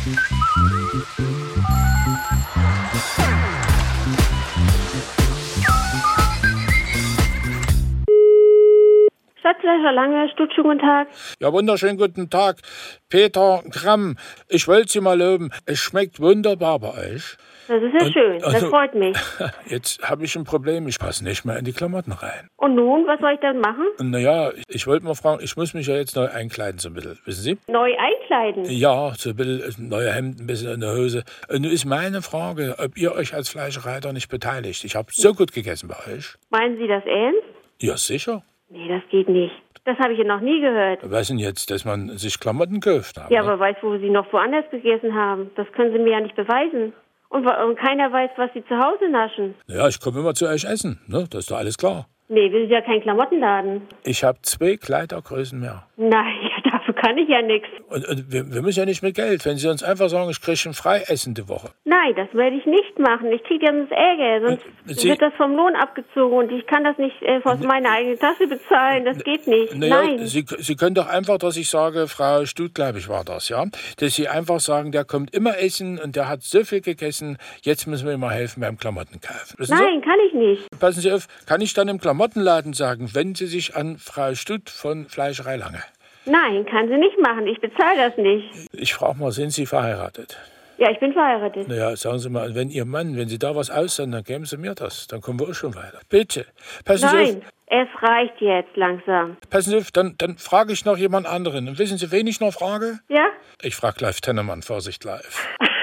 Stadtfleischer Lange, Stutsch, guten Tag. Ja, wunderschönen guten Tag. Peter Gramm. Ich wollte Sie mal loben. Es schmeckt wunderbar bei euch. Das ist ja schön, das freut mich. Jetzt habe ich ein Problem. Ich passe nicht mehr in die Klamotten rein. Und nun, was soll ich dann machen? Naja, ich wollte mal fragen, ich muss mich ja jetzt neu einkleiden so ein bisschen, wissen Sie? Neu einkleiden? Ja, so ein bisschen neue Hemden, ein bisschen in der Hose. Und nun ist meine Frage, ob ihr euch als Fleischerei da nicht beteiligt. Ich habe so gut gegessen bei euch. Meinen Sie das ernst? Ja, sicher. Nee, das geht nicht. Das habe ich ja noch nie gehört. Was denn jetzt, dass man sich Klamotten kauft? Ja, aber weiß, wo Sie noch woanders gegessen haben. Das können Sie mir ja nicht beweisen. Und keiner weiß, was Sie zu Hause naschen. Ja, ich komme immer zu euch essen, ne? Das ist doch alles klar. Nee, wir sind ja kein Klamottenladen. Ich habe 2 Kleidergrößen mehr. Nein, dafür kann ich ja nichts. Und wir müssen ja nicht mit Geld. Wenn Sie uns einfach sagen, ich kriege ein Freiessen die Woche. Nein, das werde ich nicht machen. Ich kriege ja sonst Ärger. Sonst wird das vom Lohn abgezogen und ich kann das nicht aus meiner eigenen Tasche bezahlen. Das geht nicht. Naja, Nein. Sie können doch einfach, dass ich sage, Frau Stut, glaube ich, war das, ja? Dass Sie einfach sagen, der kommt immer essen und der hat so viel gegessen, jetzt müssen wir ihm mal helfen beim Klamottenkaufen. Nein, kann ich nicht. Passen Sie auf, kann ich dann im Klamottenladen sagen, wenden Sie sich an Frau Stut von Fleischerei Lange? Nein, kann sie nicht machen. Ich bezahle das nicht. Ich frage mal, sind Sie verheiratet? Ja, ich bin verheiratet. Naja, sagen Sie mal, wenn Ihr Mann, wenn Sie da was aussenden, dann geben Sie mir das. Dann kommen wir auch schon weiter. Bitte. Passen Sie auf. Nein, es reicht jetzt langsam. Passen Sie auf, dann frage ich noch jemand anderen. Und wissen Sie, wen ich noch frage? Ja? Ich frage Live Tennemann, Vorsicht live.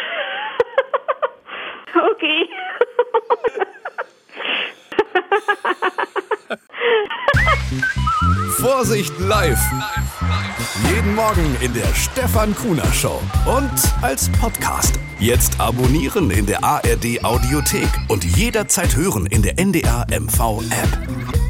Okay. Vorsicht live. Jeden Morgen in der Stefan Kuhner Show und als Podcast. Jetzt abonnieren in der ARD Audiothek und jederzeit hören in der NDR MV App.